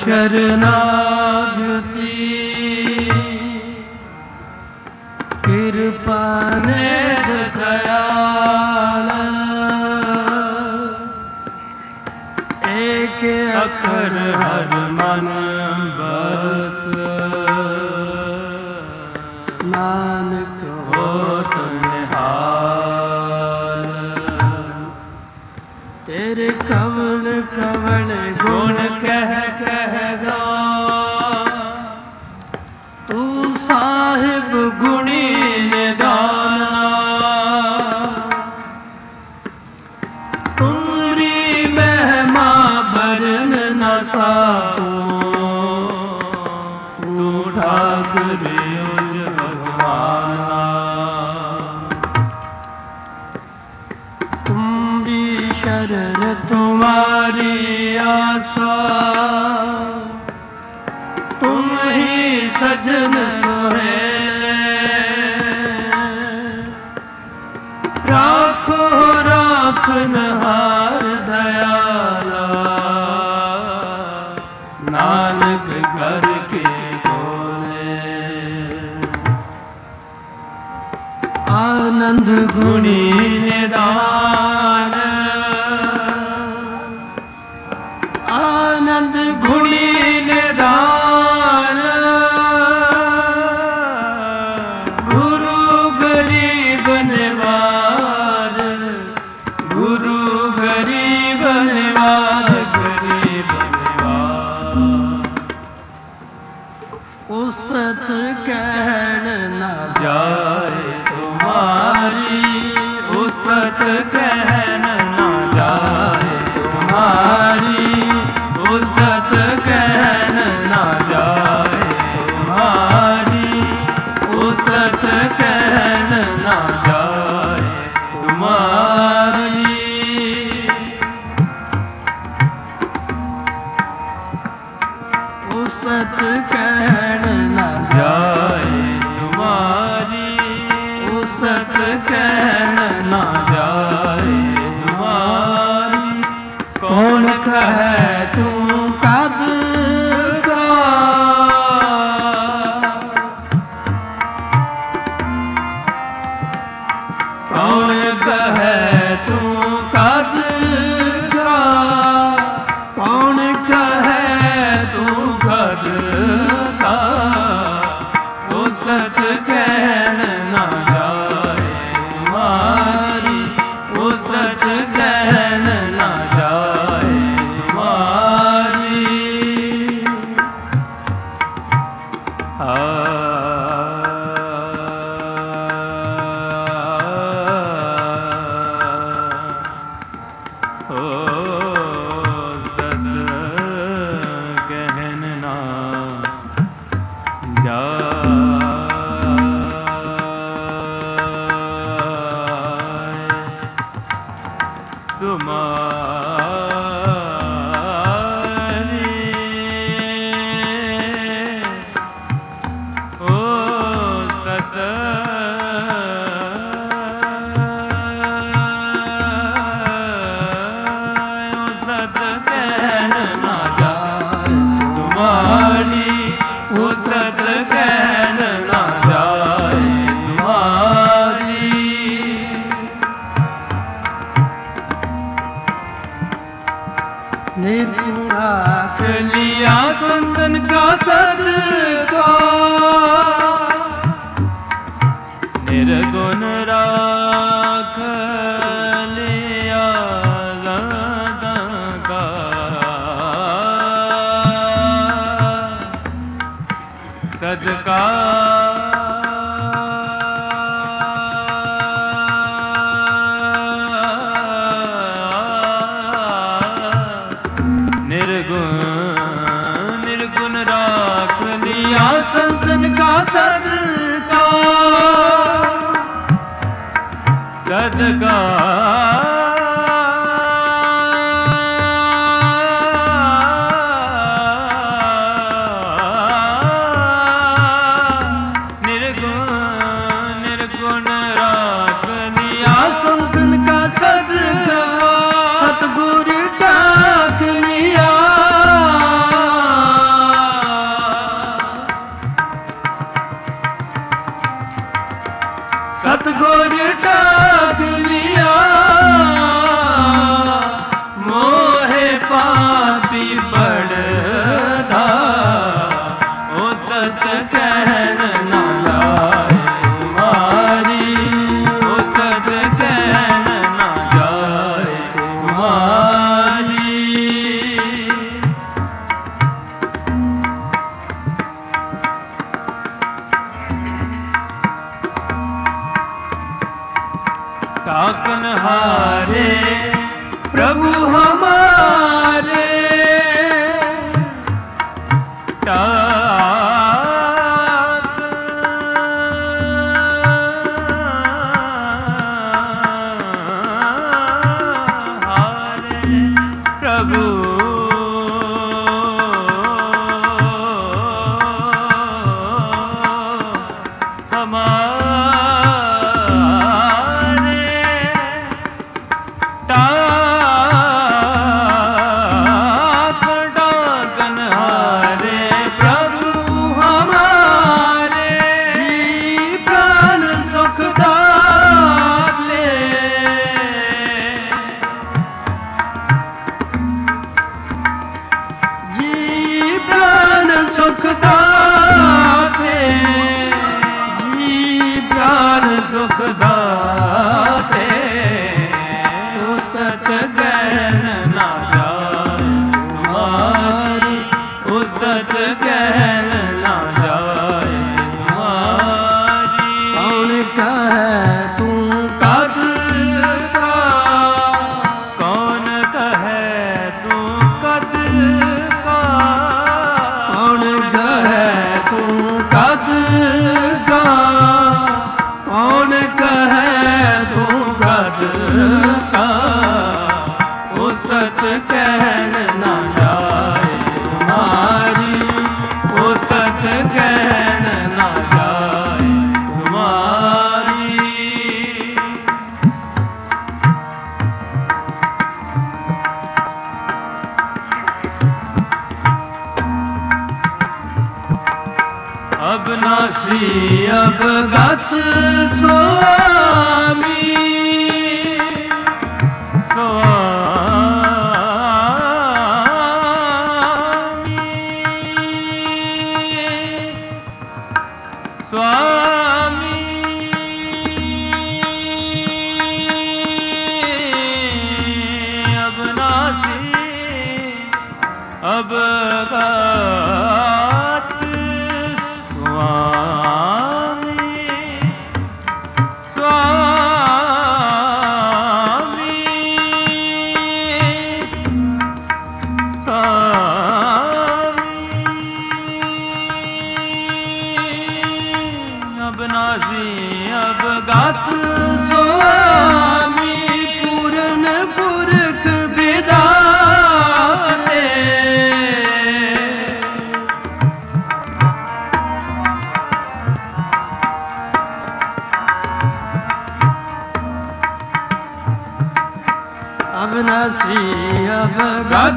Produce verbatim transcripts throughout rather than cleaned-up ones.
शरणागति कृपा निध दयाल एक अखर हर मन बस नानक होत निहाल। तेरे कवल कवल गुण कह कह गा तू साहिब गुणी निदाना। तुमरी महिमा बरन न साको तू ठाकुर भगवाना। तुम्हारी शरण तुम्हारी आशा तुम ही सजन सोहेले। राखो राखनहार दयाला नानक घर के बोले। आनंद गुणी निदान आनंद गुणी निदान। गुरु गरीब निवार गुरु गरीब निवार गरीब निवार। उस्तत कहन न जाए तुम्हारी उस्तत कहन न जाए तुम्हारी उस्तत कहन न जाए तुम्हारी उस्तत कहन न जाए तुम्हारी। उस्तत कहन न जाए तुम्हारी उस्तत कहन न जाए तुम्हारी। कौन कहे तू कद का कौन कहे तू कद का कौन कहे तू कद का। उस्तत कहन न जाए तुम्हारी उस्तत कहन न जाए तुम्हारी। आ राख लिया संतन का सदका निर्गुण राख लिया संतन का सदका। निर्गुण राख लिया संतन का सदका सदका। सतगुर टाक लिया मोहे पापी बड़दा ओ सत कहन ना जाए तुम्हारी ओ सत कहन ना जाए तुम्हारी टाकन हारे प्रभु हमारे टाक हारे प्रभु हमारे सुख दाते जी प्राण सुख दाते उस्तत गहन ना जाए तुम्हारी उस्तत गहन ना जाए तुम्हारी कौन कहे तू कद का कौन कहे तू कद का कौन कहे तू कद का कौन कहे तू कद का उस्तत कहन ना जाए तुम्हारी उस्तत कहन ना जाए तुम्हारी अब नासी अब गत स्वामी स्वामी स्वामी अब नासी अब गत स्वामी स्वामी स्वामी अब नासी अब गत स्वामी पूरन पुरख विदाते अविनाशी अवगत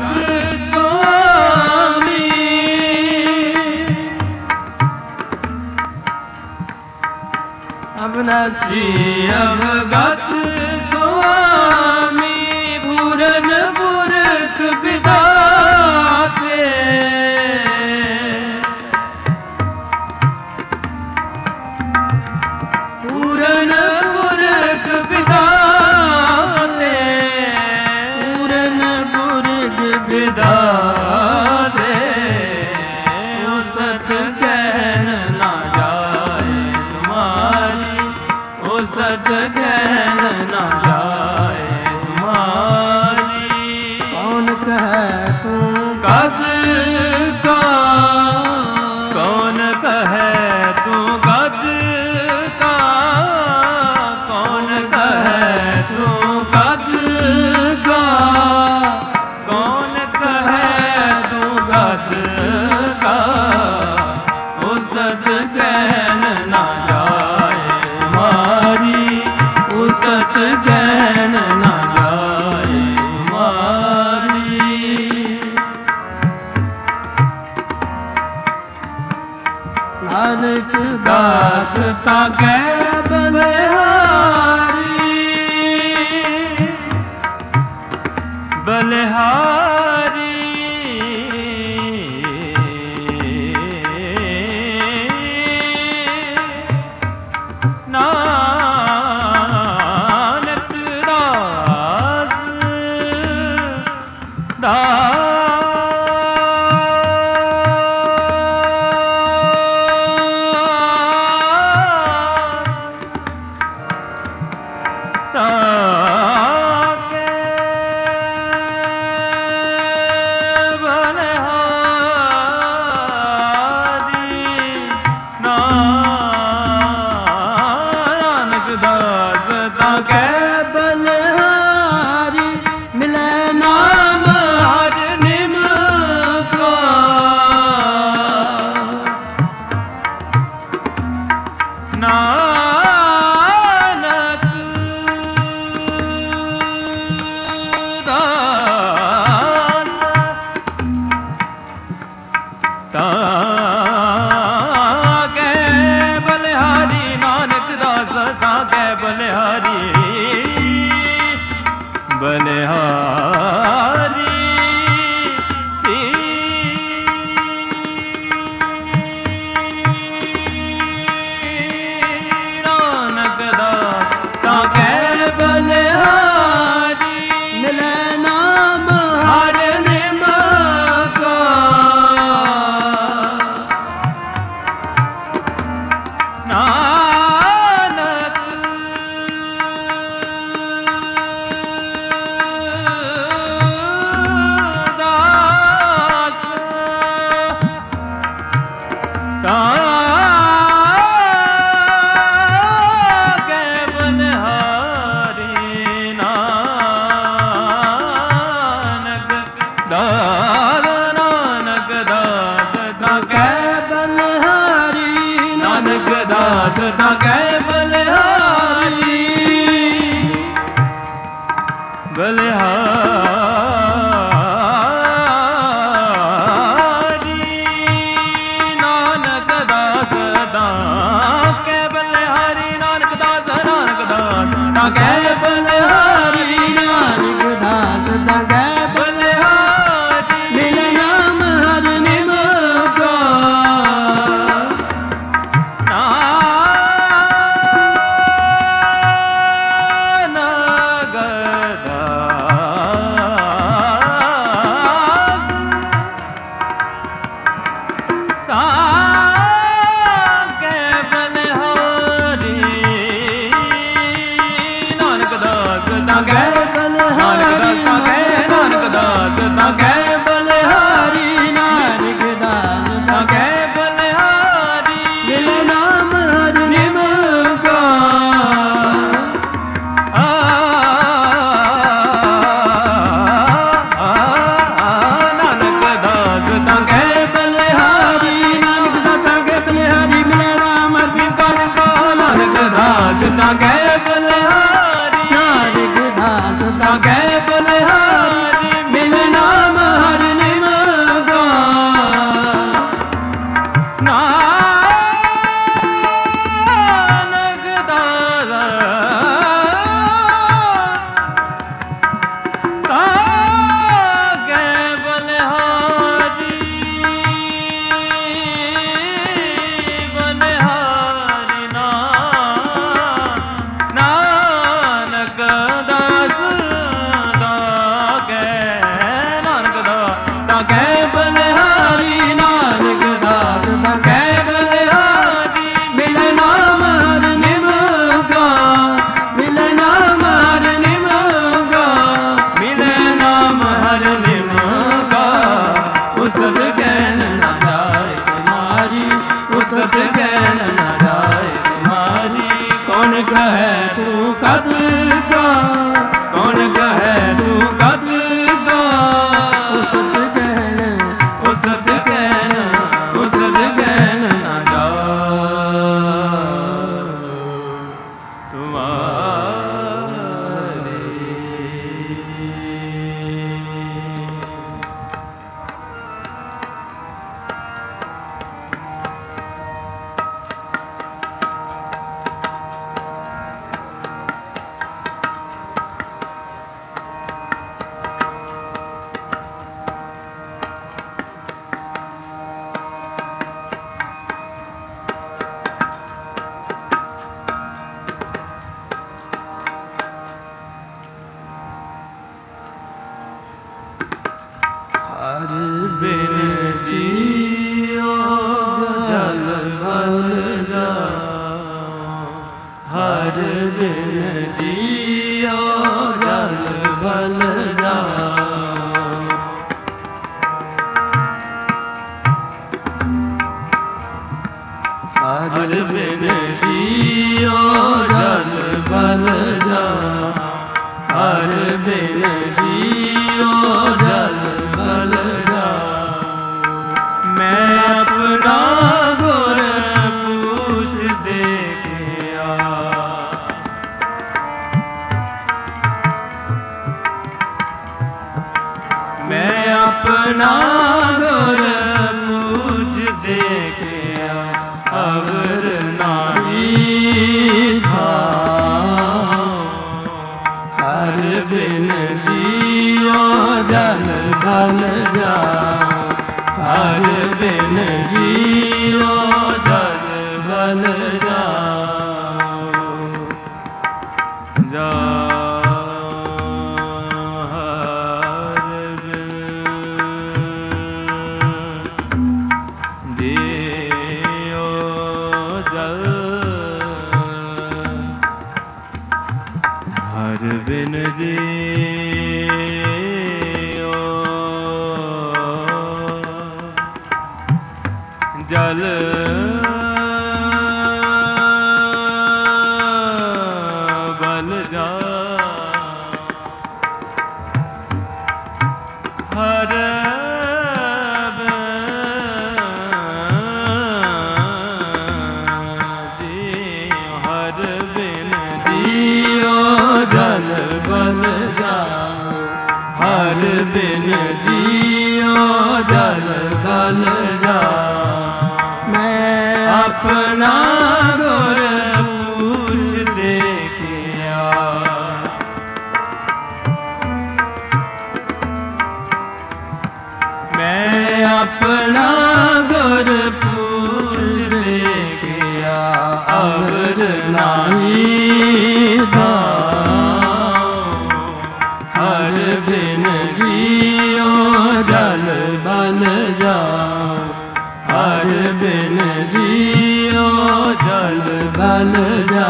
स्वामी अविनाशी अवगत स्वामी पूरन पुरख विदाते पूरन पुरख विदाते विदाते उस्तत कहन ना जाए तुम्हारी उस्तत कहन ना जाए तुम्हारी कौन कहे तू कद का कौन कहे तू कद का कौन कहे तू कद का कौन कहे तू गद का उस्तत कहन ना जाए तुम्हारी उस्तत कहन ना जाए तुम्हारी नानक दास ताके बल बलिहारी नानक दास हर बिन जियो जल बल जा, हर बिन जियो जल बल जा। मैं अपना गुर पूछ देखिया, मैं अपना गुर पूछ देखिया, अवर नाही था। हर बिन जियो जल बल जा, हर बिन जियो जल बल जा। जा बिन जियो जल बल जा, हर हर बिन जियो जल बल जा, हर बिन जियो जल बल जा। मैं अपना गुर पूछ देखिया, मैं अपना गुर पूछ देखिया, अवर नाही था। हर बिन जियो जल बल जा, हर बिन जियो जल बल जा।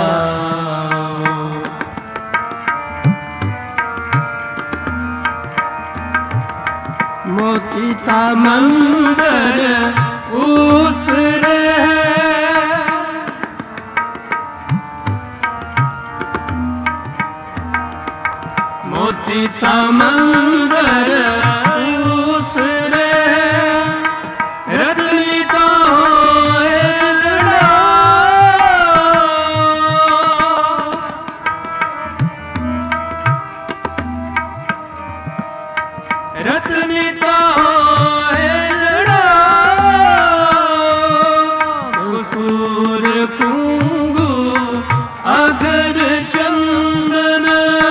मोती का मंदिर उसरे, मोती का मंदिर उसरे, रत्नी का होए लड़ा। रत्नी का होए लड़ा, कसूर कुंगू अगर चंदन।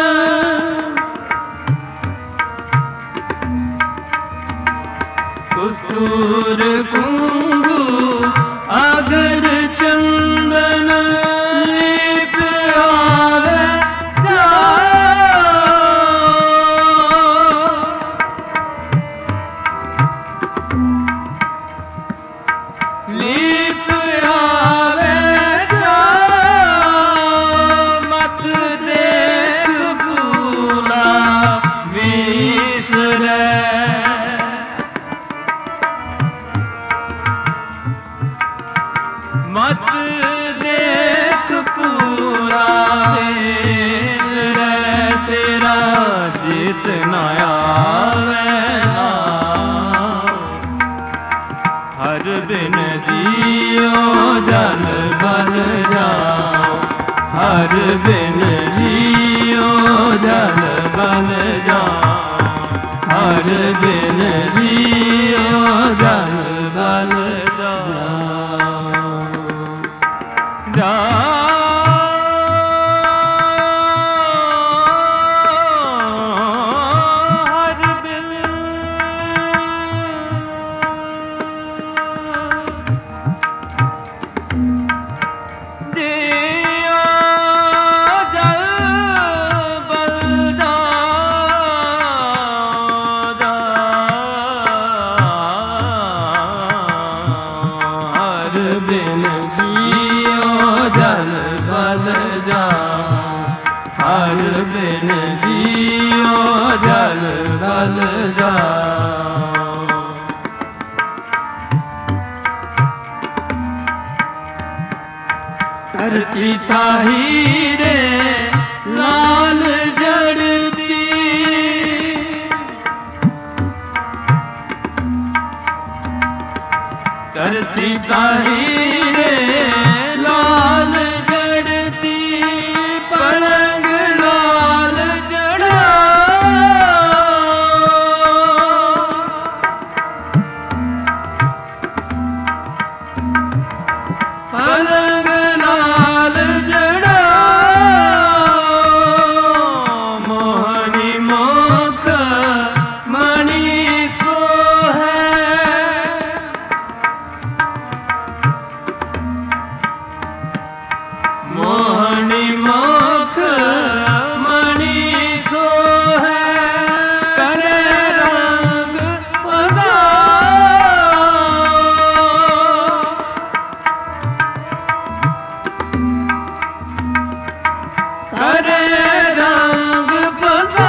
कसूर कुंगू अगर चंदन, लीप आवे जा। लीप आवे जा, मत देख फूला विसरे। मत देख पूरा विसरे, तेरा जीत न आवे ना। हर बिन जियो जल बल जा, हर बिन जियो जल बल जा, हर बिन जियो जल बल जा। जा हर बिन जियो जल बल जा, जा हर बिन जियो जल बल जा, हर बिन जियो जल बल जा। धरती ताही रे लाल जड़ती, धरती ताही रे लाल जड़ती, पलंग लाल जड़ा, पलंग लाल जड़ा, मोहनी मोख मणि सो है, मोहनी मोख मणि सो है, करे रंग पदा, करे रंग पदा,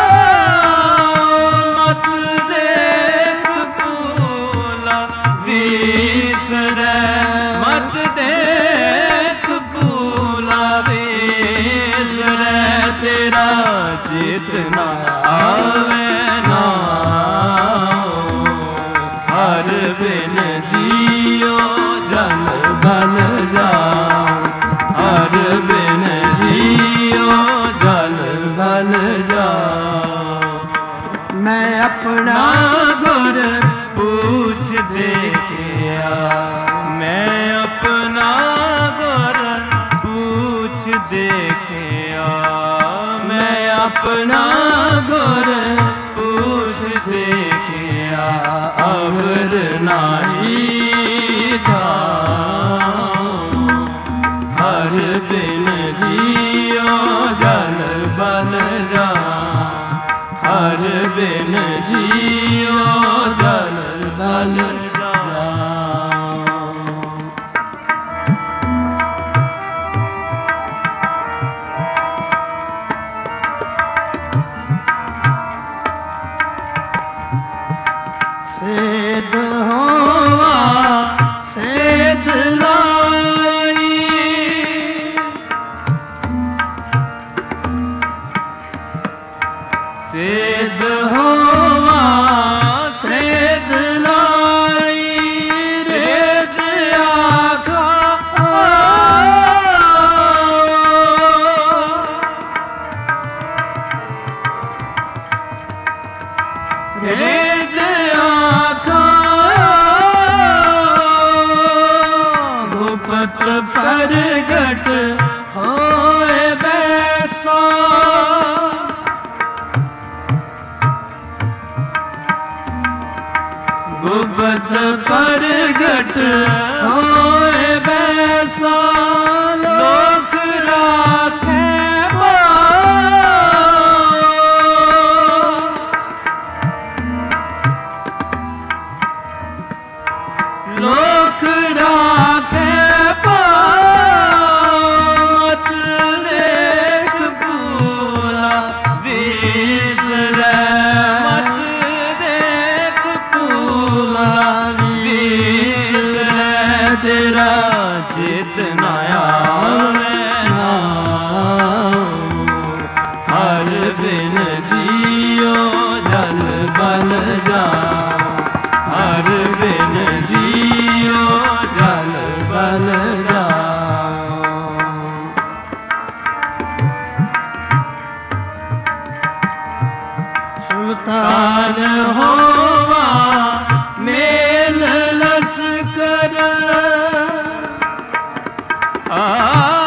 मत देख फूला विसरे, मत देख फूला विसरे, तेरा जितना आवे ना, हर बिन जियो जल बल जाओ, हर बिन जियो जल बल जाओ। मैं अपना गुर पूछ देखिया, मैं अपना गुर पूछ देखिया, मैं अपना गुर पूछ देखिया, अवर नाई था, हर बिन जियो जल बल जा, हर बिन जियो जल बल जा। सेध होवा सेध लाई, सेध होवा सेध लाई, रेत आखा रेत आखा, भूपत परगट होए बैसा, भूपत परगट होए बैसा, लोक राखे लोक राखे मत देख फूला विसरे, मत देख फूला विसरे, तेरा जितना आवे ना, हर बिन जियो जल बल जा, हर बिन जियो जल बल जा। सुल्तान होवा मेल लश्कर, आ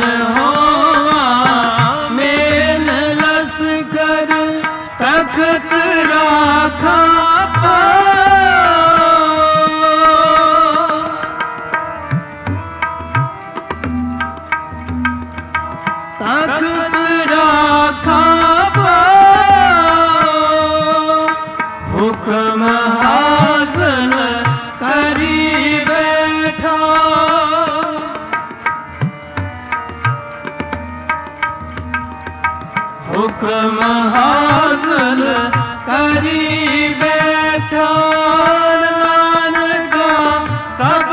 होवा मेल लश्कर तख्त राखा तख्त राखा हुक्म हासिल करी बैठा हुक्म हासिल करी बैठा नानका सब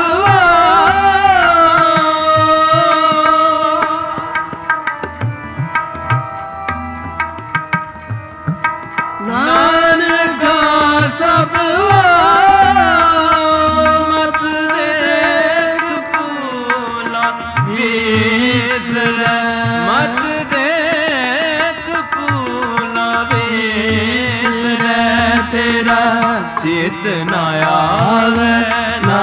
नानका सब मत देख पूला विसर मत देख पूला विसर तेरा चित न आवे ना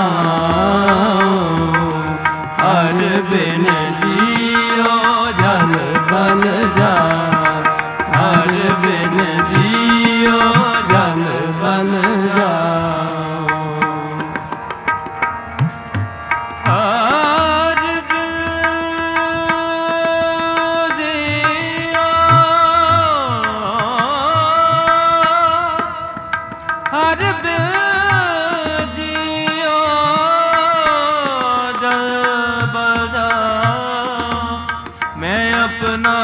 हर बिन जियो जल बल जा हर बिन जियो जल बल जाओ हर बिन जियो हर बिन जियो जल बल जाओ मैं अपना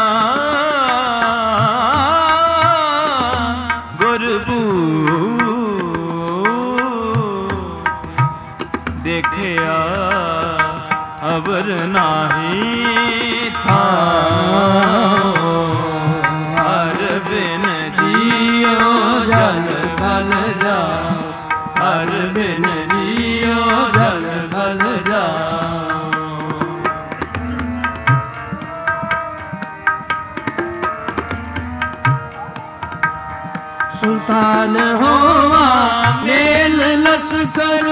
देखिया अबर नाही था हर बिन जियो जल बल जाओ हर बिन जियो जल बल जाओ सुल्तान होवा मेल लश्कर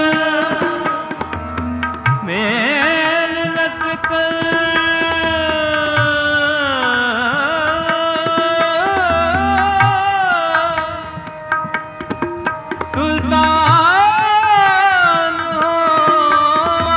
मेल लश्कर सुल्तान होवा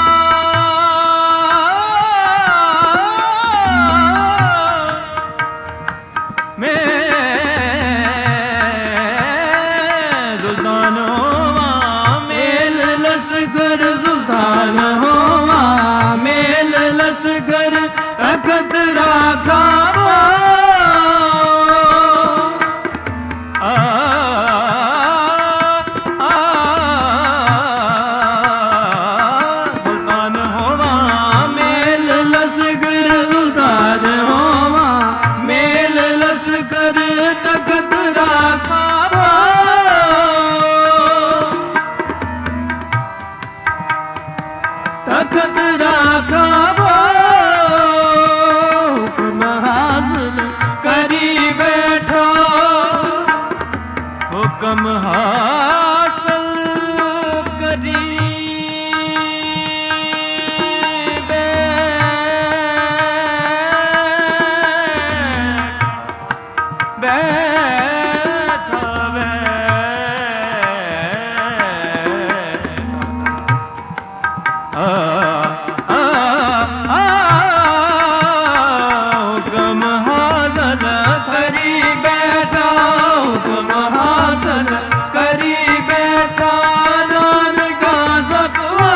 सुल्तान होवा मेल लश्कर सुल्तान होवा मेल लश्कर तख्त राखा आ सुल्तान होवा मेल लश्कर सुल्तान होवा मेल लश्कर तख्त राखा तख्त राखा हुक्म हासिल करी बैठा हुक्म हासिल करी बैठा हुक्म हासिल करी बैठा हुक्म हासिल करी बैठा नानका सतवा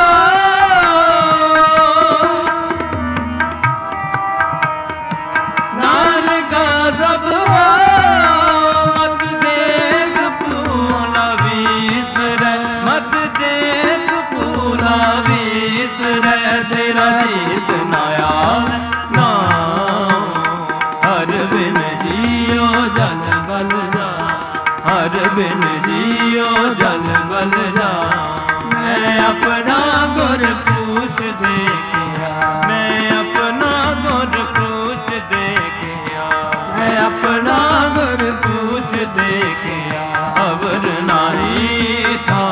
नानका सतवा मत देख पूला विसर मत देख पूला विसर तेरा जीत नाया ना हर बिन जियो जल बल जा हर बिन जियो जल बल जा मैं अपना गुर पूछ देखिया मैं अपना गुर पूछ देखिया मैं अपना गुर पूछ देखिया अवर नाही था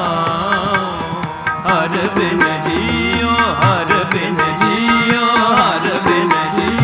हर बिन जियो हर बिन जियो हर बिन जियो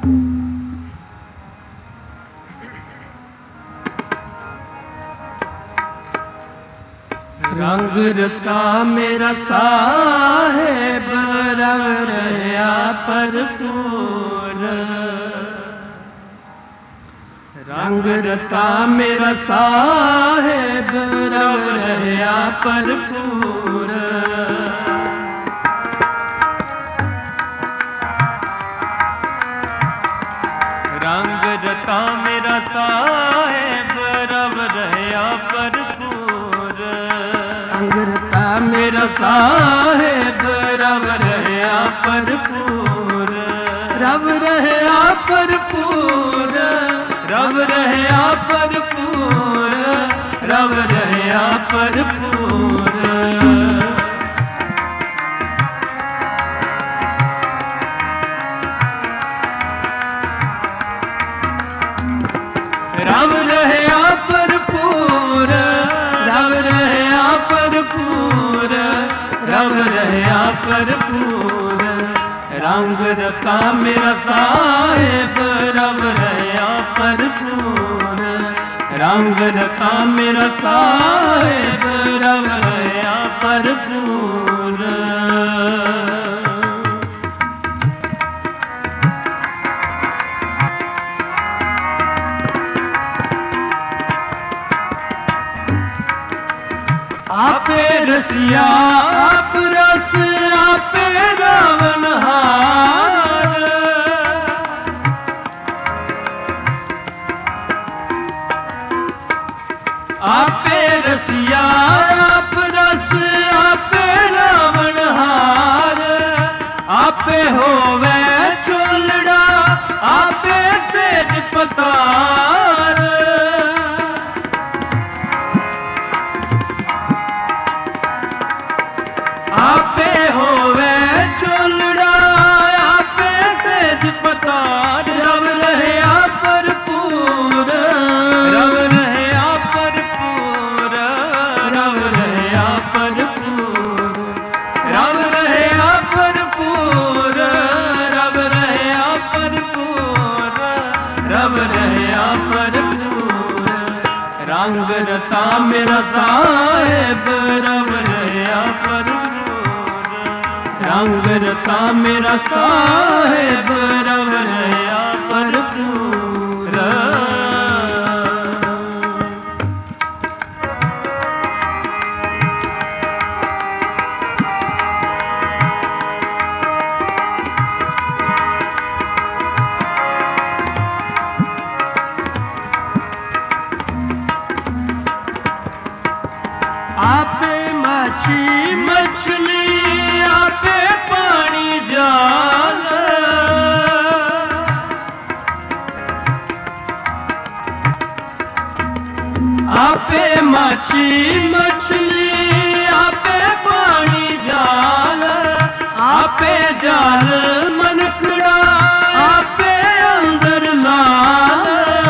रंग रता मेरा साहेब रव रहा भरपूर। रंग रता मेरा साहेब रव रहा भरपूर। रंग रता मेरा साहेब रव रहा भरपूर। रंग रता मेरा साहेब रव रहा भरपूर। रव रहा भरपूर। रव रहा भरपूर। रव रहा भरपूर। रव रहा भरपूर। रव रहा भरपूर। रव रहा भरपूर। रंग रता मेरा साहेब रव रहा भरपूर। रंग रता मेरा साहेब रव रहा भरपूर। आपे रसिया आप रस आपे रावण हार। आपे रसिया आप रस आपे रावण हार। आपे होवे चोलड़ा आपे सेज पतार। आपे होवे चोलड़ा आपे सेज पतार। रव रहा भरपूर। रव रहा भरपूर। रव रहा भरपूर। रव रहा भरपूर। रव रहा भरपूर। रव रहा भरपूर। रंग रता मेरा साहेब रव रहा भरपूर। रंग रता मेरा साहेब रव रहा भरपूर। आपे मछी मछली आपे पानी जाल। आपे मछी मछली आपे पानी जाल। आपे जाल मनकड़ा आपे अंदर लाल।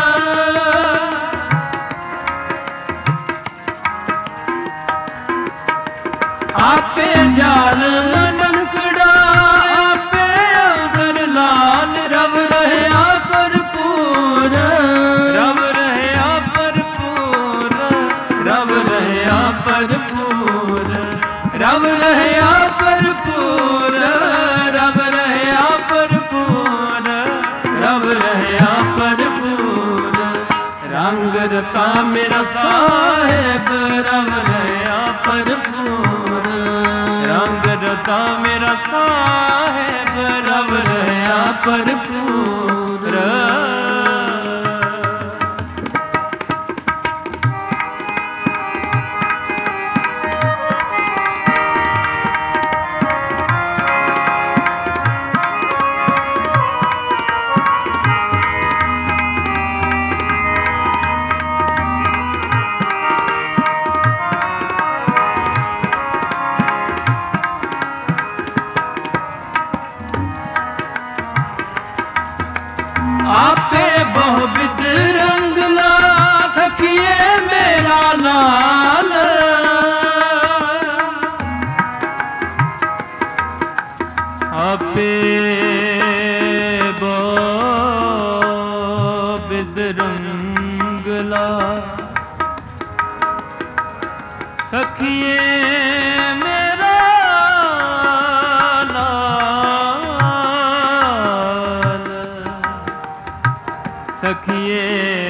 आपे जाल मनकड़ा आपे अंदर लाल। रव रहा भरपूर। रव रहा भरपूर। रव रहा भरपूर। रव रहा भरपूर। रव रहा भरपूर। रव रहा भरपूर। रंग रता मेरा साहेब रव रहा भरपूर। रंग रता मेरा साहेब रव रहा भरपूर। आपे बहुविध रंगला सखिए मेरा लाल। आपे बहु ਬਿਦ ਰੰਗਲਾ ਸਖੀਏ ਮੇਰਾ ਲਾਲ ਸਖੀਏ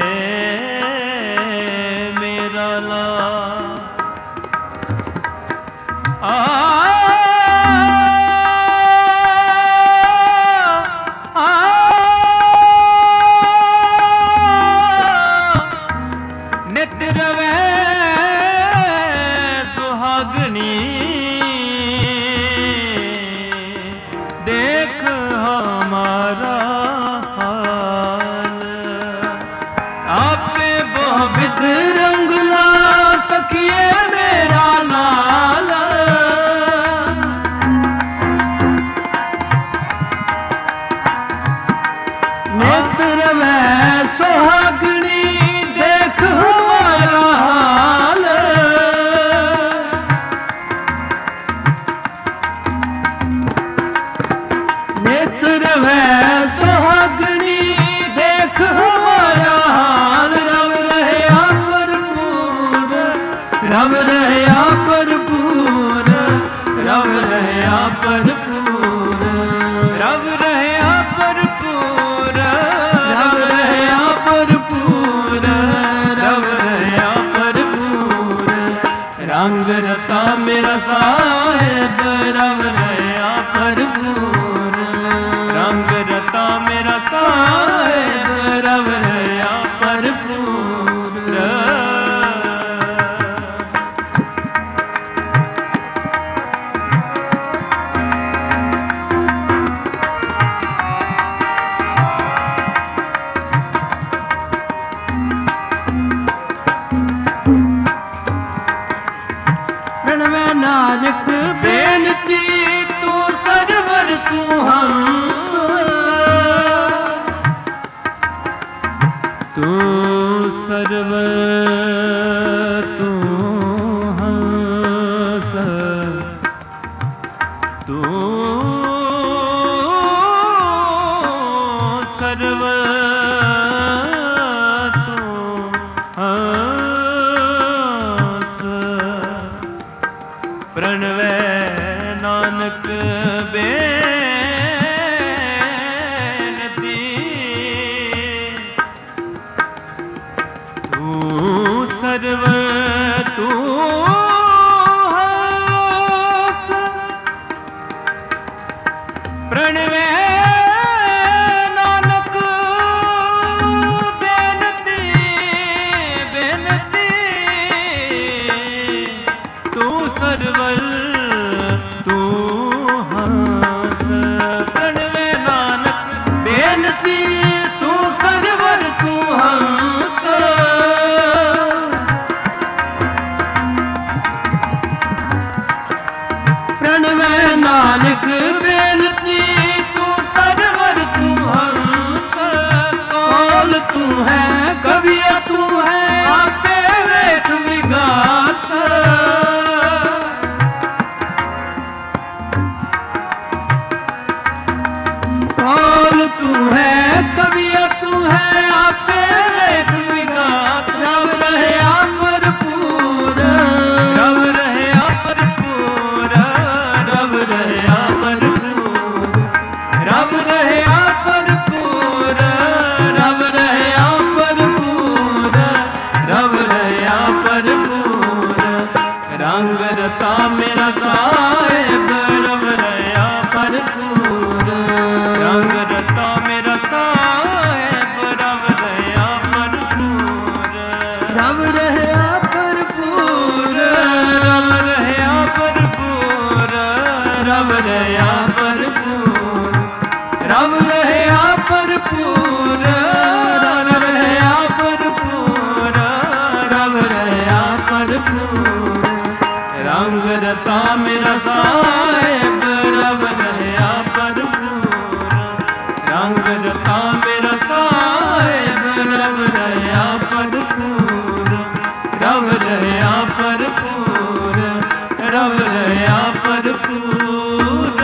ਮੇਰਾ ਲਾਲ ਆ देख हमारा हाल आपे बहुविध रंगला सखिए मेरा लाल नेत्र में सुहागनी देख हमारा हाल नेत्र में सुहागनी देख हमारा हाल रब रहे भरपूर रब रहे भरपूर रब रहे भरपूर रब रहे भरपूर रब रहे भरपूर रब रहे भरपूर रंग रता मेरा साहेब रब रहे भरपूर रंग रता मेरा साहेब रब रहा भरपूर प्रणवे नानक बेनती तू सरवर तू हंस तू सरवर तू हंस तू सरवर तू हंस प्रणवे नानक बेनती तू सर्वर तू हंस प्रणवे नानक बेनती बेनती तू सर्वर तू हंस प्रणवे नानक बेनती तू सरवर तू हंस प्रणवे नानक बेनती तू सरवर तू हंस कौल तू है कविया तू है आपे वेख विगास कौल तू है कविया तू है आपे वेख विगास रब रहे भरपूर रब रहे भरपूर रब रहे भरपूर रब रहे भरपूर रब रहे भरपूर रब रहे भरपूर रंग रता मेरा साहेब रब रहे भरपूर रंग रता मेरा साहेब रब रहे भरपूर रब रहे भरपूर रब रहे भरपूर रब रहे भरपूर रब रहे भरपूर रब रहे भरपूर रब रहे भरपूर रंग रता मेरा साहेब रब रहे भरपूर रंग रता मेरा साहेब रब रहे भरपूर रब रहे भरपूर रब रहे भरपूर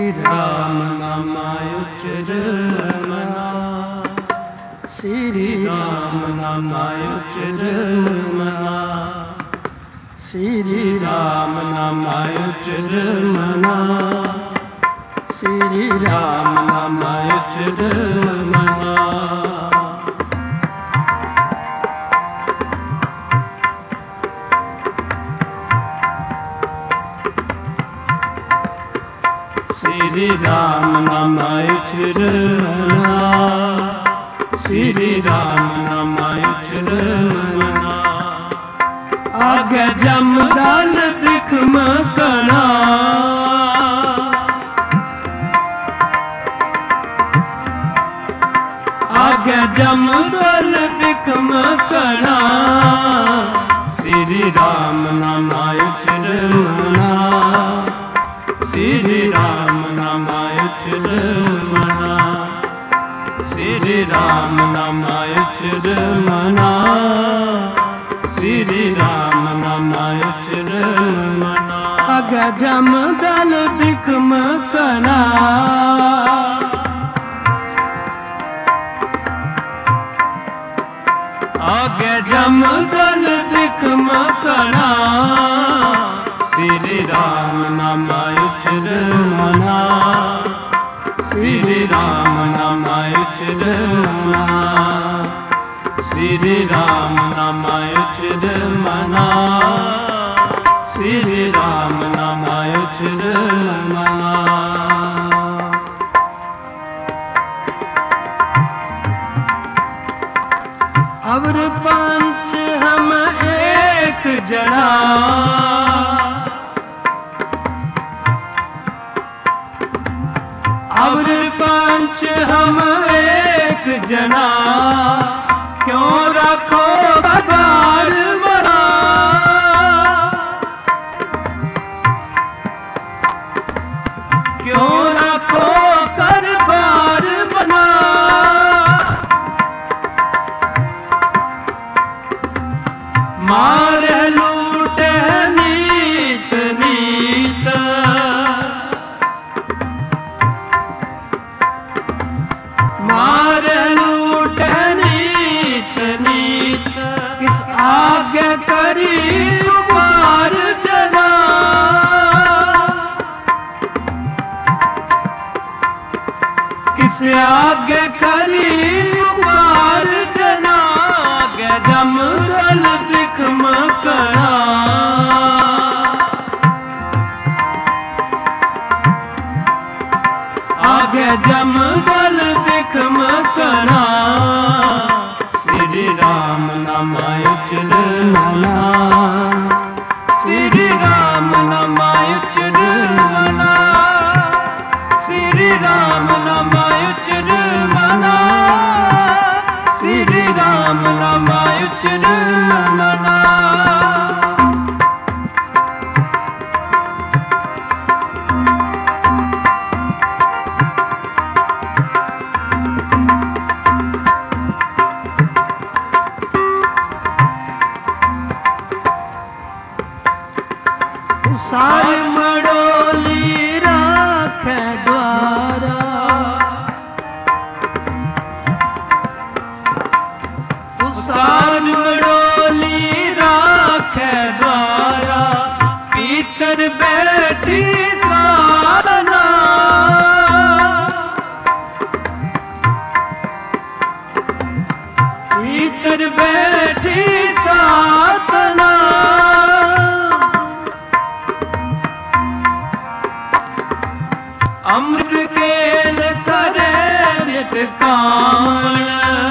राम नाम उच्चर मना, श्री राम नाम उच्चर मना, श्री राम नाम उच्चर मना, श्री राम नाम उच्चर मना। श्री राम नाम उच्चर मना, श्री राम नाम उच्चर मना। आगे जमदल बिखम कना, आगे जमदल बिखम कना, श्री राम नाम उच्चर मना, श्री राम नाम उच्चर मना, श्री राम नाम उच्चर मना, श्री राम नाम उच्चर मना। आगे जमदल बिखम कना, आगे जमदल बिखम कना, श्री राम नाम उच्चर मना, श्री राम नाम उच्चर मना, श्री राम नाम उच्चर मना, श्री राम नाम उच्चर मना। अवर पंच हम एक जना, अवर पंच हम एक जना, क्यों रखो बार बना, क्यों रखो कर बार बना। मार लूट नीत नीत, मार लूट नीत नीत, किस आगे करी बार जना, किस आगे करी बार जना। आगे जमदल बिखम कना, आगे जमदल बिखम कना, श्री राम नाम उच्चर मना, श्री राम नाम उच्चर मना, श्री राम नाम उच्चर मना, श्री राम नाम उच्चर मना। सार मड़ोली राखे द्वारा, सार मड़ोली राखे द्वारा, पीतर बैठी साधना, पीतर बैठी साधना। अमृत केल करे नित कामन,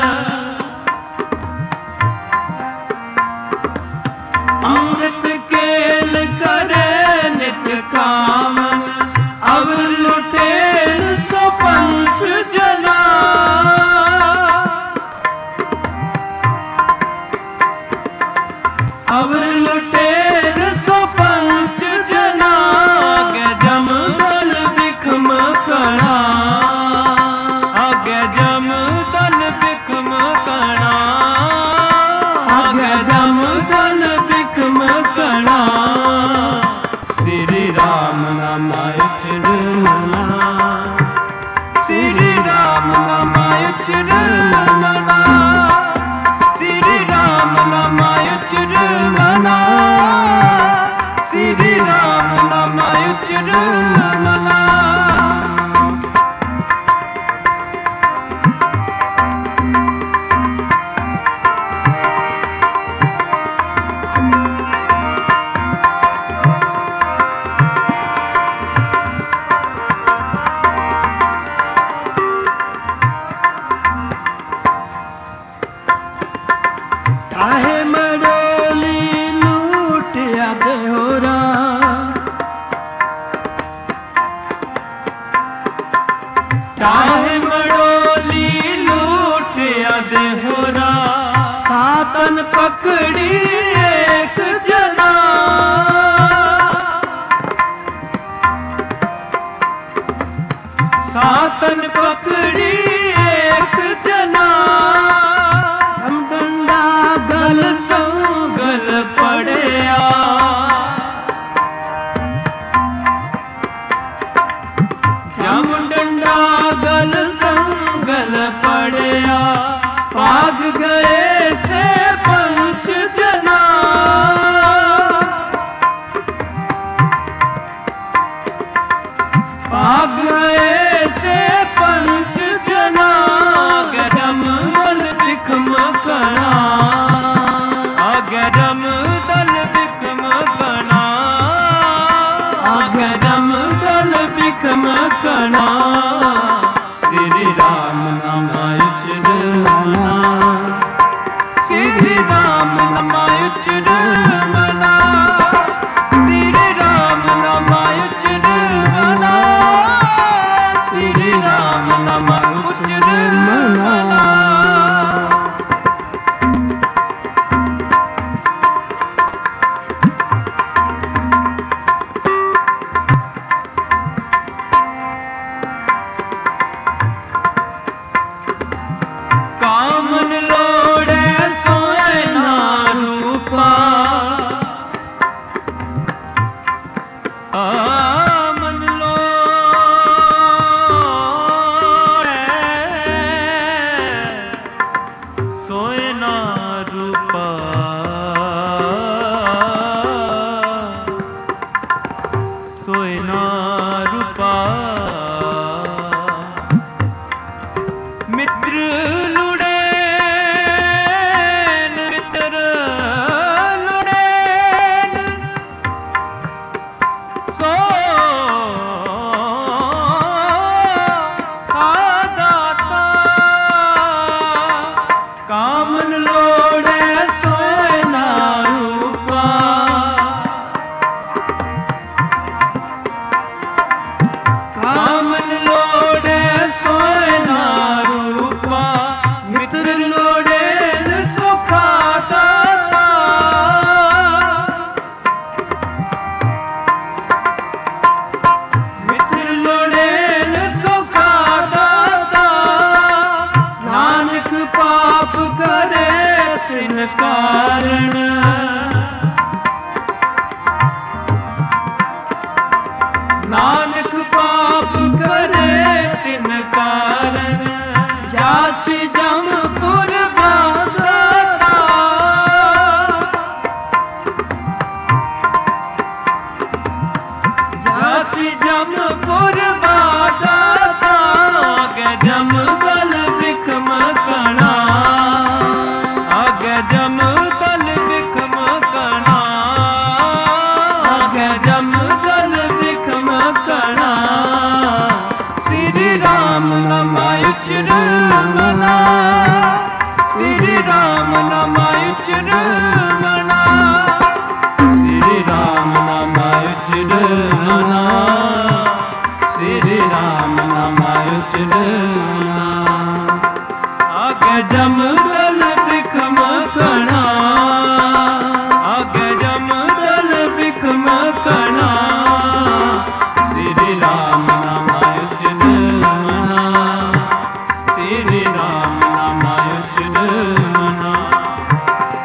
अमृत केल करे नित कामन, अवर लुटेन सो पंच जना, अवर लुटेन सो पंच जना। आगे जमदल बिखम कना, आगे जमदल बिखम राम नामाय चिरमना श्री राम नामाय चिरमना श्री राम नामाय चिरमना श्री राम नामाय चिरमना काहे मड़ोली लूटिया देहोरा काहे मड़ोली लूटिया देहोरा सातन पकड़ी एक जना सातन पकड़ी एक जना गल संगल पड़या जम डंडा गल संगल पड़या भाग गए से पंच जना भाग गए से पंच जना गरम गल बिखम करा अगरम दल बिखम कना अगरम दल बिखम कना श्री राम नामाय चिरमना श्री राम नामाय चिरमना श्री राम नामाय चिरमना श्री राम नामाय चिरमना कामन लोड़े सोए ना रूपा कामन लोड़े सोए ना रूपा सोए ना रूपा मित्र कामन लोड़े सोए ना रूपा कामन लोड़े सोए ना रूपा मित्र लोड़े सुखा दाता मित्र लोड़े सुखा दाता नानक पाप करे तिन कारण नानक पाप करे तिन कारण जासी जमपुर बांधता जासी जमपुर बांधता गजम गल बिखम कणा गजम गल बिखम कणा गजम गल बिखम कणा श्री राम नामाय चिरमना श्री राम नामाय चिरमना श्री राम नामाय चिरमना श्री राम नामाय चिरमना गजम गल बिखम कणा गजम गल बिखम कणा श्री राम नामाय चिरमना श्री राम नामाय चिरमना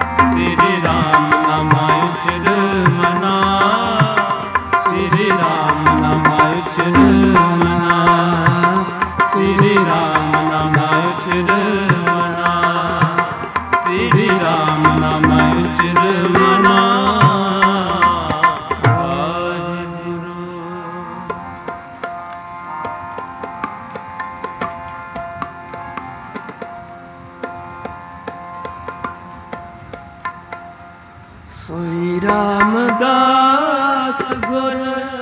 श्री राम नामाय चिरमना श्री राम ਉਚਰਵਨਾ, ਸ੍ਰੀ ਰਾਮ ਨਾਮ ਉਚਰਵਨਾ, ਸ੍ਰੀ ਰਾਮ ਨਾਮ ਉਚਰਵਨਾ। ਸੋਈ ਰਾਮਦਾਸ ਗੁਰ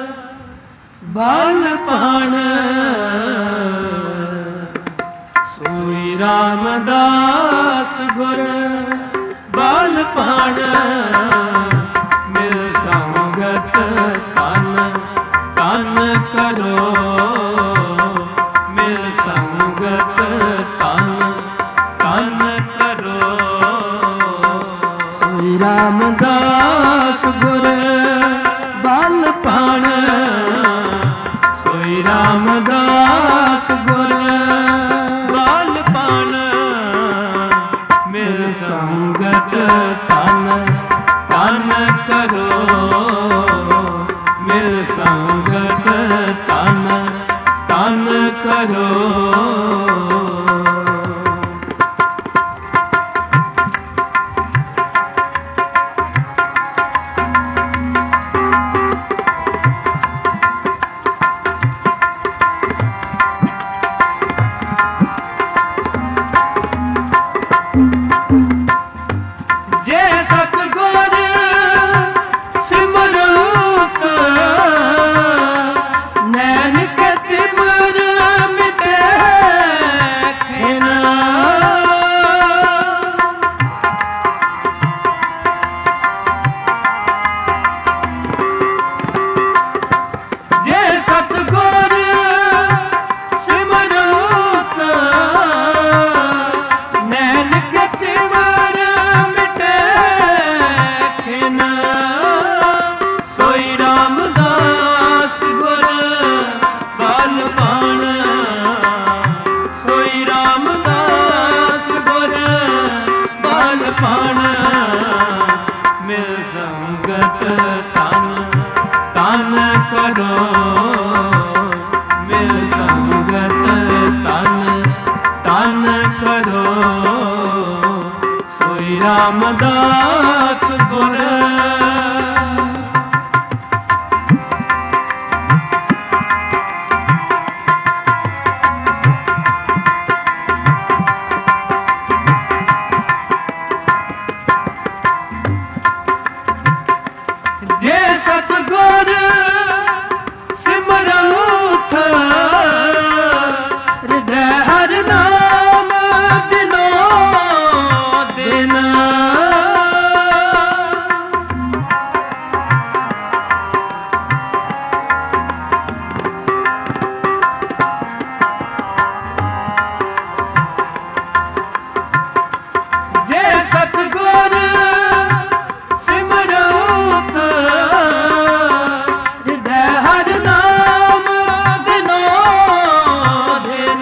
ਬਲ ਭਾਣ, ਸੋਈ ਰਾਮਦਾਸ ਗੁਰ ਬਲ ਭਾਣ, ਮਿਲ ਸੰਗਤ ਤਨ ਤਨ ਕਰੋ, ਮਿਲ ਸੰਗਤ ਤਨ ਤਨ ਕਰੋ। ਸੋਈ ਰਾਮਦਾਸ ਗੁਰ ਬਲ ਭਾਣ, ਸੋਈ ਰਾਮਦਾਸ ਗੁਰ ਬਲ ਭਾਣ, ਮਿਲ ਸੰਗਤ ਤਨ ਤਨ ਕਰੋ, ਮਿਲ ਸੰਗਤ ਤਨ ਤਨ ਕਰੋ। ਰਾਮਦਾਸ ਗੁਰ ਜੇ ਸਤਿਗੁਰ ਸਿਮਰਉਥ ਹਿਰਦੈ ਹਰਿ ਨਾਮ ਦਿਨੋ ਦਿਨ ਜੇ ਸਤਿਗੁਰ ਸਿਮਰਉਥ ਹਿਰਦੈ ਹਰਿ ਨਾਮ ਦਿਨੋ ਦਿਨ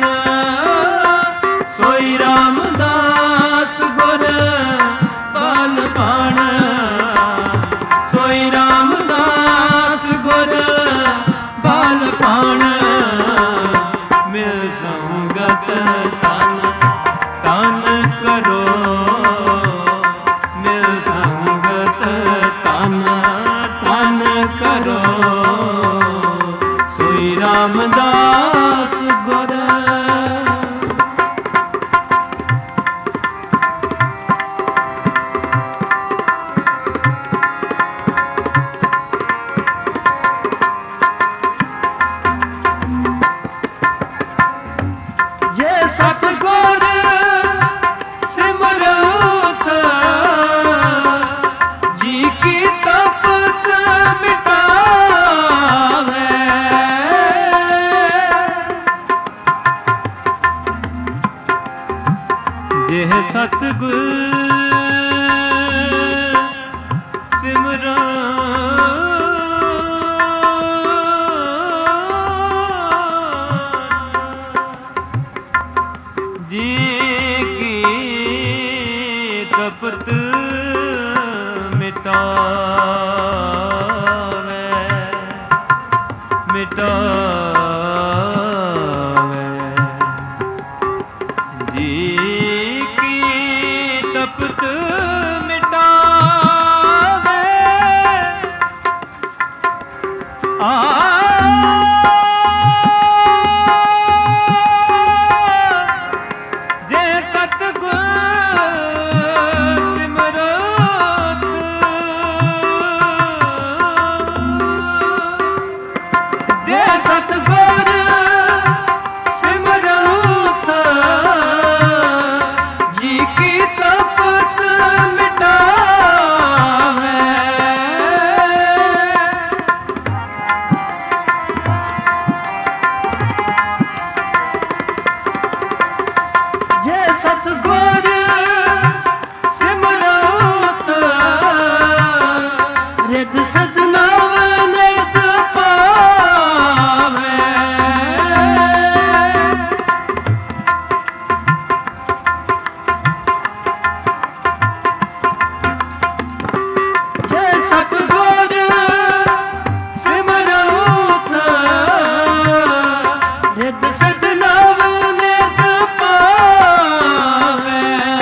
ਸੋਈ ਰਾਮਦਾਸ ਗੁਰ ਬਲ ਭਾਣ ਸੋਈ ਰਾਮਦਾਸ ਗੁਰ ਬਲ ਭਾਣ ਮਿਲ ਸੰਗਤ ਤਨ ਤਨ ਕਰੋ ਮਿਲ ਸੰਗਤ ਤਨ ਤਨ ਕਰੋ ਸੋਈ ਰਾਮਦਾਸ ਗੁਰ ਜੇ ਸਤਿਗੁਰ ਸਿਮਰਉਥ ਜੀ ਕੀ ਤਪਤ ਮਿਟਾਵੇ ਜੇ ਸਤਿਗੁਰ ਜੀ ਕੀ ਤਪਤ ਮਿਟਾਵੇ ਮਿਟਾਵੇ ਜੀ ਕੀ ਤਪਤ ਮਿਟਾਵੇ ਆ ਜੇ ਸਤਿਗੁਰ ਸਿਮਰਤ ਜੇ ਸਤਿਗੁਰ ਸਿਮਰਤ ਜੀ ਕੀ ਤਪਤ ਮਿਟਾਵੇ ਜੇ ਸਤਿਗੁਰ ਸਿਮਰਤ ਰਿਦ ਸਜਨਾਵ ਨਿਤ ਪਾਵੇ ਜੇ ਸਤਿਗੁਰ ਸਿਮਰਤ ਰਿਦ ਸਜਨਾਵ ਨਿਤ ਪਾਵੇ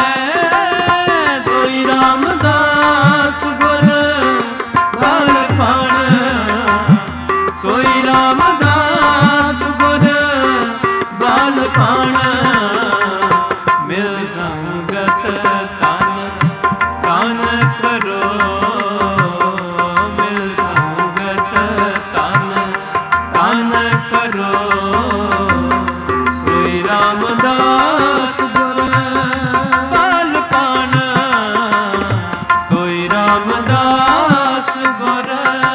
ਸੋਈ ਰਾਮਦਾਸ ਗੁਰ ਗਲ ਪਾਣ ਸੋਈ ਰਾਮਦਾਸ ਗੁਰ ਗਲ ਪਾਣ ਮਿਲ ਸੰਗਤ ਤਨ ਤਨ ਕਰੋ ਮਿਲ ਸੰਗਤ ਤਨ ਤਨ ਕਰੋ ਸੋਈ ਰਾਮਦਾਸ ਗੁਰ ਗਲ ਪਾਣ ਸੋਈ ਰਾਮਦਾਸ ਗੁਰ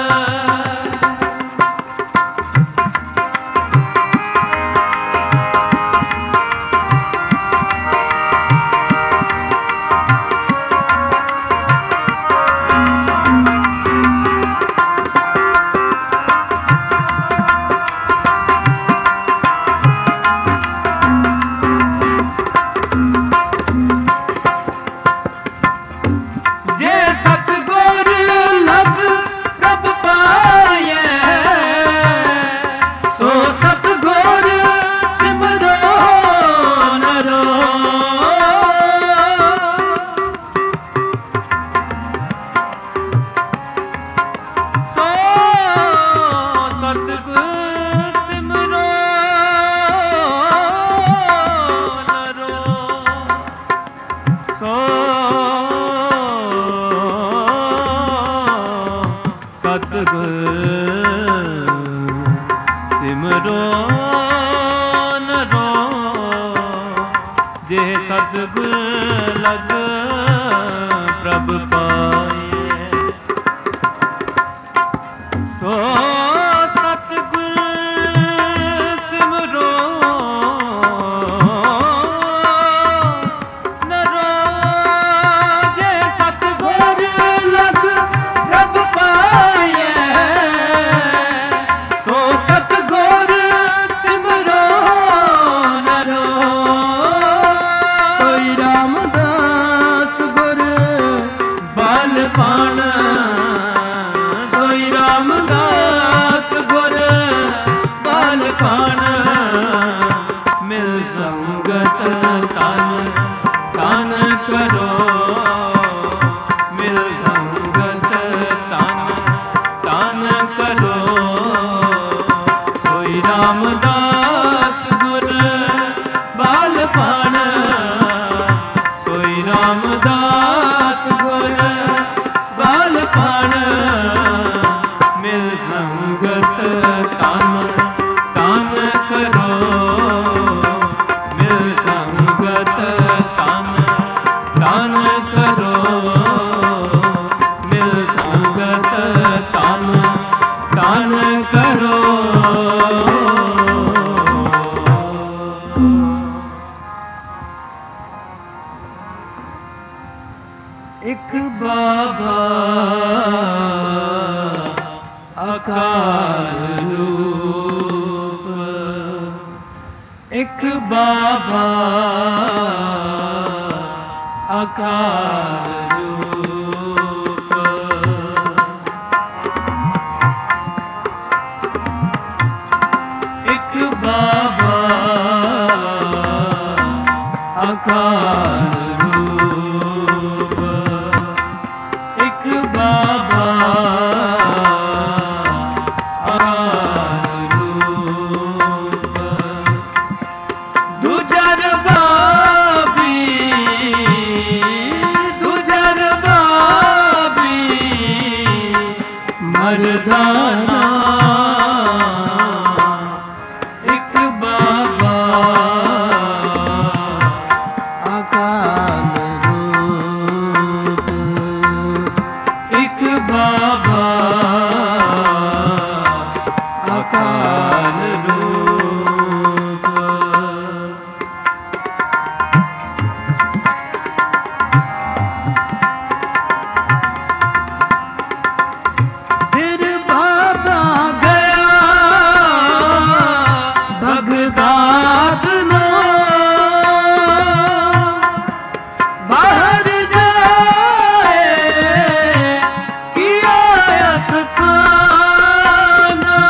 ਜੇ ਸਤਿਗੁਰ ਲਗ ਪ੍ਰਭ ਪਾਇਐ ਸੋ ਸਤਿਗੁਰ ਸਿਮਰੋ ਨਰੋ ਸੋ ਸਤਿਗੁਰ ਸਿਮਰੋ ਨਰੋ ਸੋ ਸਤਿਗੁਰ ਸਿਮਰੋ ਨਰੋ ਜੇ ਸਤਿਗੁਰ ਲਗ ਪ੍ਰਭ ਪਾਇਐ ਸੋ ਸਤਿਗੁਰ ਸਿਮਰੋ ਨਰੋ ਜੇ ਸਤਿਗੁਰ ਲਗ ਪ੍ਰਭ ਪਾਇਐ ਸੋ ਸਤਿਗੁਰ ਸਿਮਰੋ ਨਰੋ ਸੋਈ ਰਾਮਦਾਸ ਗੁਰ ਬਲ ਪਾਣ ਸੋਈ ਰਾਮਦਾਸ ਗੁਰ ਬਲ ਪਾਣ ਮਿਲ ਸੰਗਤ ਤਨ ਤਨ ਕਰੋ ਮਿਲ ਸੰਗਤ ਤਨ ਤਨ ਕਰੋ ਸੋਈ ਰਾਮਦਾਸ ਗੁਰ ਬਲ ਪਾਣ ਸੋਈ ਰਾਮਦਾਸ ਗੁਰ ਬਲ ਪਾਣ ਮਿਲ ਸੰਗਤ ਤਨ ਤਨ ਕਰੋ ਮਿਲ ਸੰਗਤ ਤਨ ਤਨ ਕਰੋ ਮਿਲ ਸੰਗਤ ਤਨ ਤਨ ਕਰੋ ਇੱਕ ਬਾਬਾ ਅਕਾਲ ਰੂਪ ਇੱਕ ਬਾਬਾ ਅਕਾਲ ਰੂਪ ਅਕਾਲ ਰੂਪ ਇੱਕ ਬਾਬਾ ਅਕਾਲ ਰੂਪ ਦੂਜਰ ਬਾਬੀ ਦੂਜਰ ਬਾਬੀ ਮਰਦਾਨਾ ਇੱਕ ਬਾਬਾ ਅਕਾਲ ਰੂਪ ਇੱਕ ਬਾਬਾ ਅਕਾਲ ਰੂਪ ਫਿਰ ਬਾਬਾ ਗਿਆ ਬਗਦਾਦ ਨੂੰ ਬਾਹਰ ਜਾਏ ਕੀਆ ਅਸਥਾਨਾ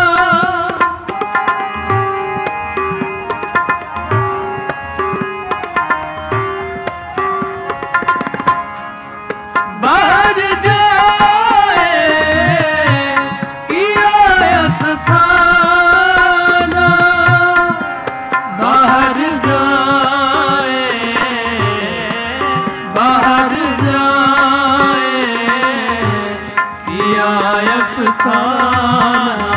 ਬਾਹਰ ਜਾਏ ਕੀਆ ਅਸਥਾਨਾ ਬਾਹਰ ਜਾਏ ਬਾਹਰ ਜਾਏ ਕੀਆ ਅਸਥਾਨਾ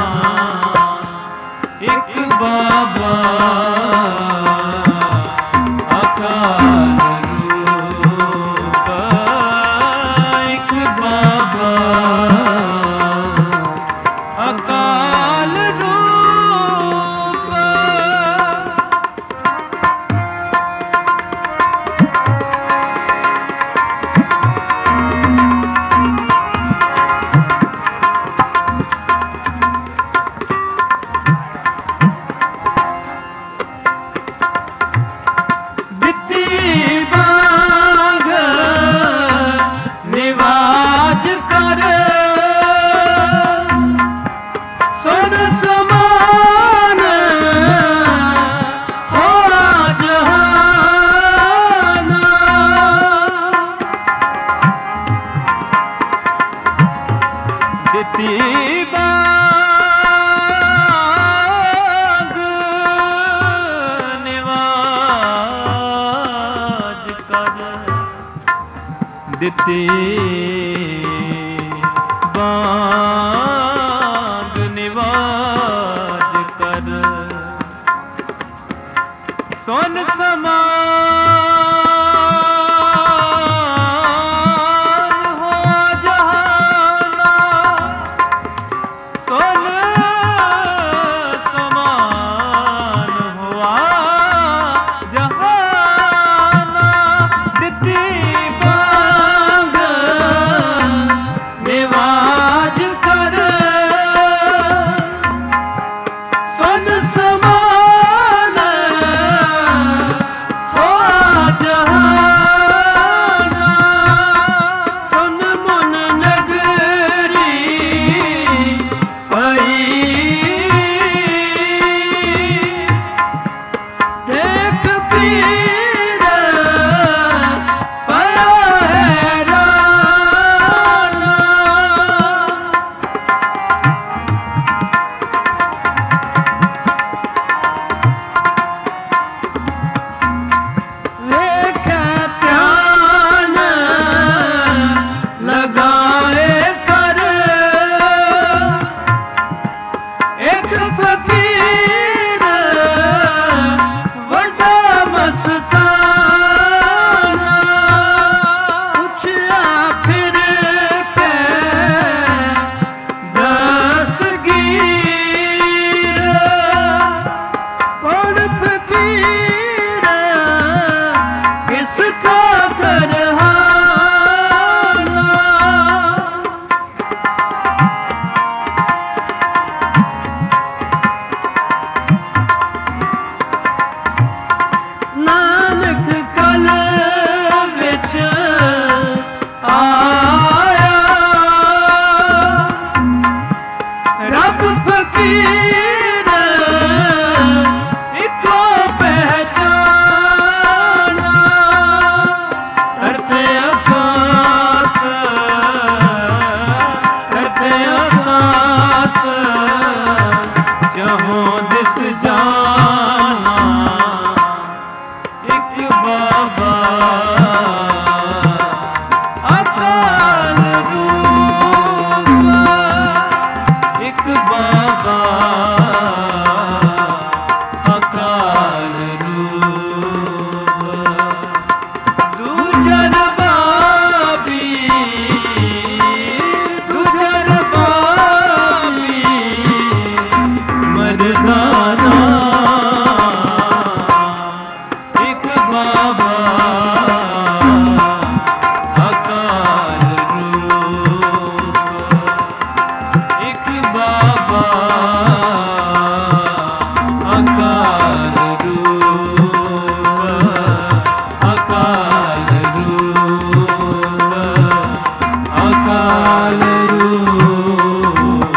ਇੱਕ ਬਾਬਾ ਅਕਾਲ ਰੂਪ ਇੱਕ ਬਾਬਾ ਅਕਾਲ ਰੂਪ ਦਿੱਤੀ ਵਾਂਗ ਨਿਵਾਜ ਕਰ ਸੁਨ ਸਮਾਨ ਹੋ ਜਹਾਨਾ ਦਿੱਤੀ ਬਾਗ ਨਿਵਾਜ ਕਰ ਦਿੱਤੀ ਬਾਗ ਨਿਵਾਜ ਕਰ ਸੁਨ ਸਮਾਨ ਹੋ ਜਹਾਨਾ ਸੁਨ ਸਮਾਨ ਹੋਆ ਜਹਾਨਾ ਦਿੱਤੀ ਬਾਗ ਨਿਵਾਜ ਕਰ ਸੁਨ ਸਮਾਨ ਹੋਆ ਜਹਾਨਾ ਸੁਨ ਮੁਨ ਨਗਰੀ ਪਈ ਦੇਖ ਪੀਰ ਪਿਆ ਹੈਰਾਨਾ ਦਿਸ ਜਾਣਾ ਇੱਕ ਬਾਬਾ ਅਕਾਲ ਰੂਪ ਇੱਕ ਬਾਬਾ ਅਕਾਲ ਰੂਪ ਦੂਜਰ ਬਾਬੀ ਦੂਜਰ ਬਾਬੀ ਮਰਦਾਨਾ ਇੱਕ ਬਾਬਾ ਅਕਾਲ ਰੂਪ ਇੱਕ ਬਾਬਾ ਅਕਾਲ ਰੂਪ ਅਕਾਲ ਰੂਪ ਅਕਾਲ ਰੂਪ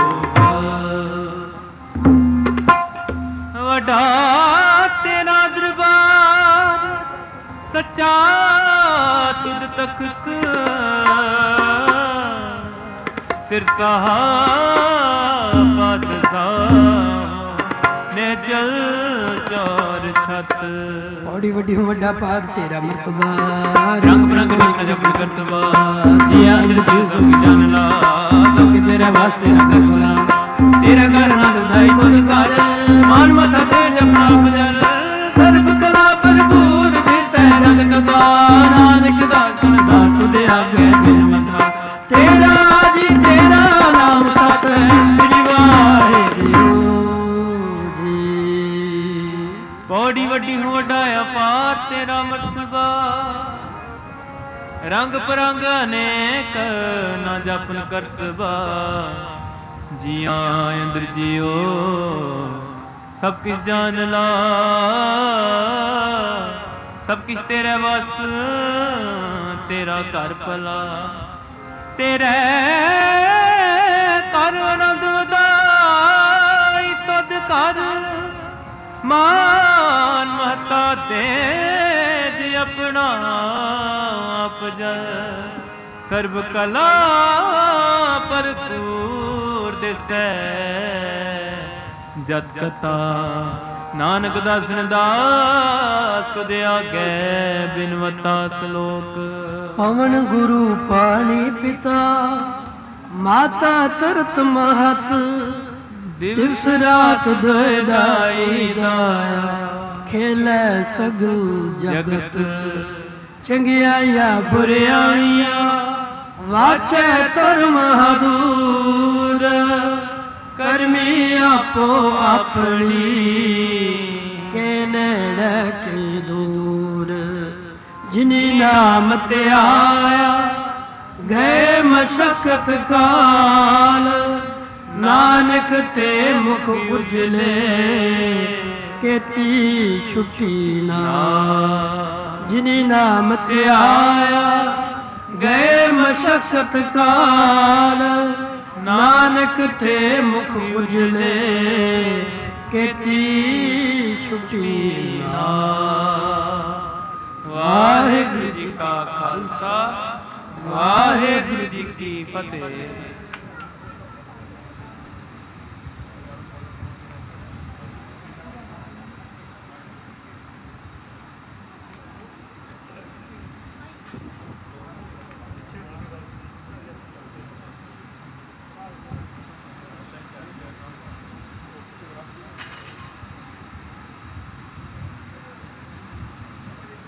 ਵੱਡਾ ਤੇਰਾ ਦਰਬਾਰ ਸੱਚਾ ਤੁਧ ਤਖਤ ਸਿਰ ਸਾਹ ਬਾਦਸ਼ਾਹ ਨੇ ਜਲ ਚਾਰ ਛਤ ਬੜੀ ਵੱਡੀ ਵੱਡਾ ਪਾਗ ਤੇਰਾ ਮਰਤਬਾ ਰੰਗ ਬਰੰਗ ਵਿੱਚ ਜਪਨ ਕਰਤਵਾ ਜੀਆ ਅੰਦਰ ਜੀਉ ਸੁਖ ਜਨ ਲਾ ਸਭ ਕਿ ਤੇਰੇ ਵਾਸਤੇ ਰੰਗ ਕੋਲਾ ਤੇਰਾ ਘਰ ਨਾ ਦੁਧਾਈ ਤੁਧ ਕਰ ਮਾਨ ਮਥਾ ਤੇ ਜਪਨਾ ਭਜਨ ਸਰਬ ਕਲਾ ਭਰਪੂਰ ਦਿਸੈ ਜਗ ਕਥਾ ਨਾਨਕ ਦਾਸਨ ਦਾਸ ਤੁਦੇ ਆਗੇ ਬਿਨ ਮਥਾ ਤੇਰਾ ਜੀ ਤੇਰਾ ਨਾਮ ਸਤ ਸ੍ਰੀ ਵਾਹਿਗੁਰੂ ਜੀ ਬੜੀ ਵੱਡੀ ਹੋ ਵੱਡਾ ਅਪਾਰ ਤੇਰਾ ਮਰਤਬਾ ਰੰਗ ਪਰੰਗ ਅਨੇਕ ਨਾ ਜਪਨ ਕਰਤਬਾ ਜੀਆਂ ਅੰਦਰ ਜੀਓ ਸਭ ਕਿਛ ਜਾਣ ਲਾ ਸਭ ਕਿਛ ਤੇਰੇ ਵਸ ਤੇਰਾ ਘਰ ਭਲਾ ਤੇਰੇ ਘਰ ਆਨੰਦ ਵਧਾਈ ਤੁਧ ਘਰ ਮਾਨ ਮਹਤਾ ਤੇਜ ਆਪਣਾ ਆਪ ਜੈ ਸਰਬ ਕਲਾ ਭਰਪੂਰ ਦਿਸੈ ਜਤ ਕਥਾ ਨਾਨਕ ਦਾਸਨ ਦਾਸ ਤੁਧ ਆਗੇ ਬਿਨਵਤਾ ਸ਼ਲੋਕ ਪਵਨ ਗੁਰੂ ਪਾਣੀ ਪਿਤਾ ਮਾਤਾ ਤਰਤ ਮਹਤ ਦਿਵਸ ਰਾਤ ਦੋਇ ਦਾਈ ਦਾਇਆ ਖੇਲੇ ਸਗਲ ਜਗਤ ਚੰਗਿਆਈਆਂ ਬੁਰਿਆਈਆਂ ਵਾਚੈ ਧਰਮ ਹਦੂਰ ਕਰਮੀ ਆਪੋ ਆਪਣੀ ਕੇ ਨੇੜੇ ਕੇ ਦੂਰ ਜਿਨੀ ਨਾਮ ਤੇ ਆਇਆ ਗਏ ਮਸ਼ਕਤ ਕਾਲ ਨਾਨਕ ਤੇ ਮੁਖ ਉਜਲੇ ਕੀਤੀ ਛੁੱਟੀ ਨਾ ਜਿਨੀ ਨਾਮ ਤੇ ਆਇਆ ਗਏ ਮਸ਼ਕਤ ਕਾਲ ਨਾਨਕ ਤੇ ਮੁਖ ਉਜਲੇ ਕੀਤੀ ਛੁੱਟੀ ਨਾ ਵਾਹਿਗੁਰੂ ਜੀ ਕਾ ਖਾਲਸਾ ਵਾਹਿਗੁਰੂ ਜੀ ਕੀ ਫਤਿਹ।